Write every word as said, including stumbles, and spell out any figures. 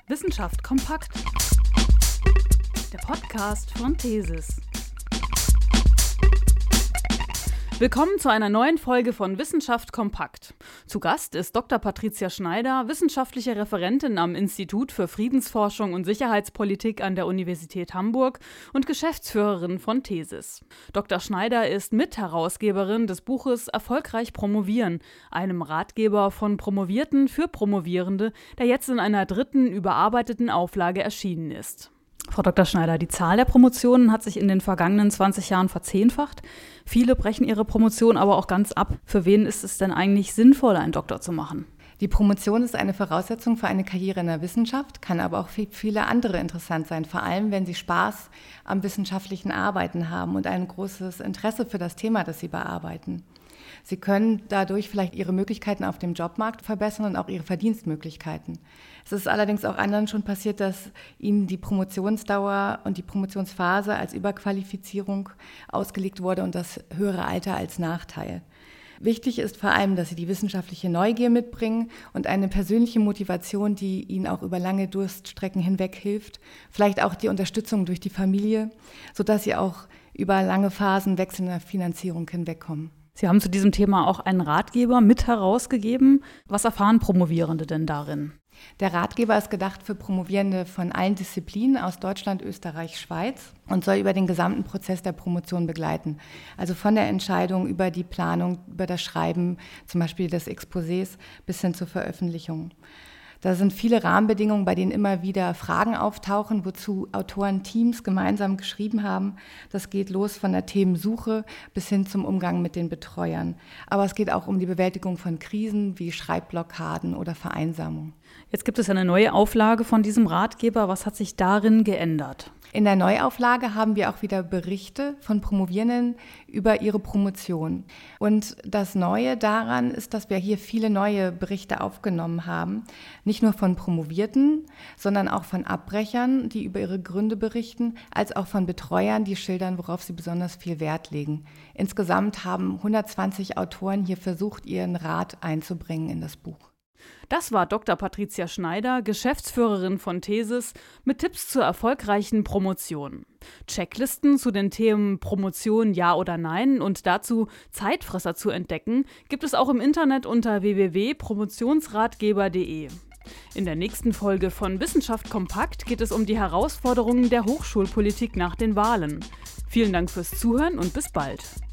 Wissenschaft kompakt. Der Podcast von Thesis. Willkommen zu einer neuen Folge von Wissenschaft kompakt. Zu Gast ist Doktor Patricia Schneider, wissenschaftliche Referentin am Institut für Friedensforschung und Sicherheitspolitik an der Universität Hamburg und Geschäftsführerin von Thesis. Doktor Schneider ist Mitherausgeberin des Buches Erfolgreich promovieren, einem Ratgeber von Promovierten für Promovierende, der jetzt in einer dritten, überarbeiteten Auflage erschienen ist. Frau Doktor Schneider, die Zahl der Promotionen hat sich in den vergangenen zwanzig Jahren verzehnfacht. Viele brechen ihre Promotion aber auch ganz ab. Für wen ist es denn eigentlich sinnvoll, einen Doktor zu machen? Die Promotion ist eine Voraussetzung für eine Karriere in der Wissenschaft, kann aber auch für viele andere interessant sein, vor allem wenn Sie Spaß am wissenschaftlichen Arbeiten haben und ein großes Interesse für das Thema, das Sie bearbeiten. Sie können dadurch vielleicht Ihre Möglichkeiten auf dem Jobmarkt verbessern und auch Ihre Verdienstmöglichkeiten. Es ist allerdings auch anderen schon passiert, dass ihnen die Promotionsdauer und die Promotionsphase als Überqualifizierung ausgelegt wurde und das höhere Alter als Nachteil. Wichtig ist vor allem, dass Sie die wissenschaftliche Neugier mitbringen und eine persönliche Motivation, die Ihnen auch über lange Durststrecken hinweg hilft. Vielleicht auch die Unterstützung durch die Familie, sodass Sie auch über lange Phasen wechselnder Finanzierung hinwegkommen. Sie haben zu diesem Thema auch einen Ratgeber mit herausgegeben. Was erfahren Promovierende denn darin? Der Ratgeber ist gedacht für Promovierende von allen Disziplinen aus Deutschland, Österreich, Schweiz und soll über den gesamten Prozess der Promotion begleiten. Also von der Entscheidung über die Planung, über das Schreiben, zum Beispiel des Exposés, bis hin zur Veröffentlichung. Da sind viele Rahmenbedingungen, bei denen immer wieder Fragen auftauchen, wozu Autorenteams gemeinsam geschrieben haben. Das geht los von der Themensuche bis hin zum Umgang mit den Betreuern. Aber es geht auch um die Bewältigung von Krisen wie Schreibblockaden oder Vereinsamung. Jetzt gibt es eine neue Auflage von diesem Ratgeber. Was hat sich darin geändert? In der Neuauflage haben wir auch wieder Berichte von Promovierenden über ihre Promotion. Und das Neue daran ist, dass wir hier viele neue Berichte aufgenommen haben. Nicht nur von Promovierten, sondern auch von Abbrechern, die über ihre Gründe berichten, als auch von Betreuern, die schildern, worauf sie besonders viel Wert legen. Insgesamt haben hundertzwanzig Autoren hier versucht, ihren Rat einzubringen in das Buch. Das war Doktor Patricia Schneider, Geschäftsführerin von Thesis, mit Tipps zur erfolgreichen Promotion. Checklisten zu den Themen Promotion ja oder nein und dazu Zeitfresser zu entdecken, gibt es auch im Internet unter w w w punkt promotionsratgeber punkt d e. In der nächsten Folge von Wissenschaft kompakt geht es um die Herausforderungen der Hochschulpolitik nach den Wahlen. Vielen Dank fürs Zuhören und bis bald.